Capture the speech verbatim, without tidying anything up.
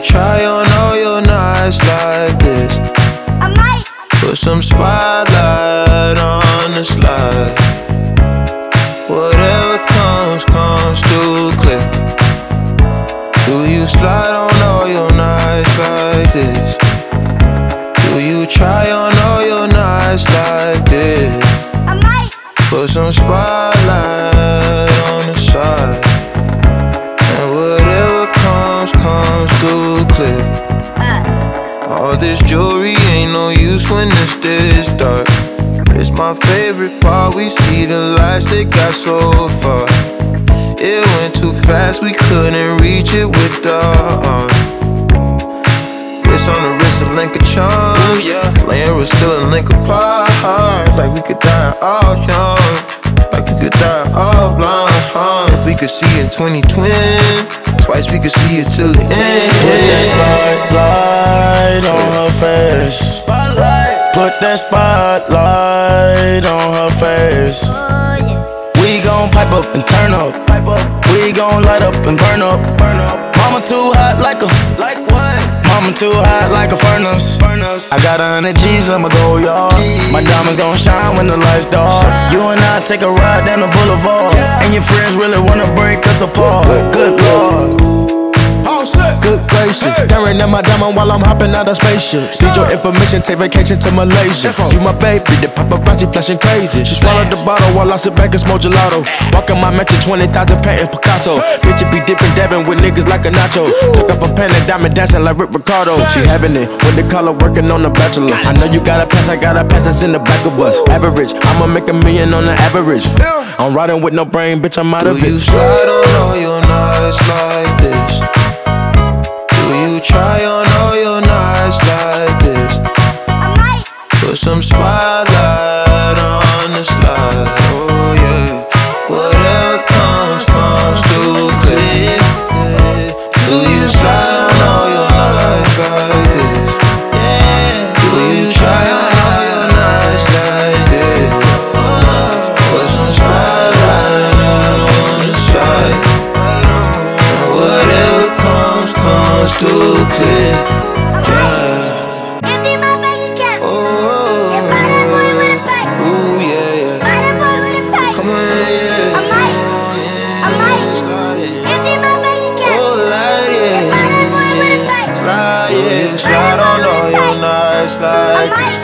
try on all your nights like this? I might put some spotlight on the slide. Whatever comes, comes too clear. Do you slide on all your nights like this? Do you try on all your nights like this? I might put some spotlight on the side. And whatever comes, comes too clear. uh. All this jewelry ain't no use when it's this dark. It's my favorite part, we see the lights that got so far. It went too fast, we couldn't reach it with the arm. Wrist on the wrist, a link of charms, yeah. Laying was still a link apart. Like we could die all young, like we could die all blind, huh? If we could see in twenty twenty, twice we could see it till the end. Put that spotlight on her face. Spotlight. Put that spotlight on her face. Oh yeah. We gon' pipe up and turn up. Pipe up. We gon' light up and burn up. Burn up. Mama too hot like a. Like what? Mama too hot like a furnace. Furnace. I got a hundred G's, I'ma go yard. My diamonds gon' shine when the lights dark. You and I take a ride down the boulevard, and your friends really wanna break us apart. Good Lord. Good gracious, staring at my diamond while I'm hopping out of spaceship. Need your information, take vacation to Malaysia. You my baby, the paparazzi flashing crazy. She swallowed the bottle while I sit back and smoke gelato. Walking my mansion, twenty thousand painting Picasso. Bitch, it be dipping, dabbing with niggas like a nacho. Took off a pen and diamond dancing like Rick Ricardo. She having it with the color working on the bachelor. I know you got a pass, I got a pass that's in the back of us. Average, I'ma make a million on the average. I'm riding with no brain, bitch, I'm out of it. Do you slide on all your nights like this? Do you try on all your nights like this? I might put some spotlight on the slide. Oh yeah. Whatever comes, comes too clear. Do you slide on all your nights like this? Do you try on all your nights like this? Put some spotlight on the slide. Whatever comes, comes too clear. Yeah. empty my bank account. Oh, And buy that boy with a pipe. ooh, yeah, yeah. Buy that boy with a pipe. Come on, yeah. I might I might Slide it. empty my bank account. Oh, light it. Buy that boy with a pipe. Slide, yeah. Slide on all your nights I like might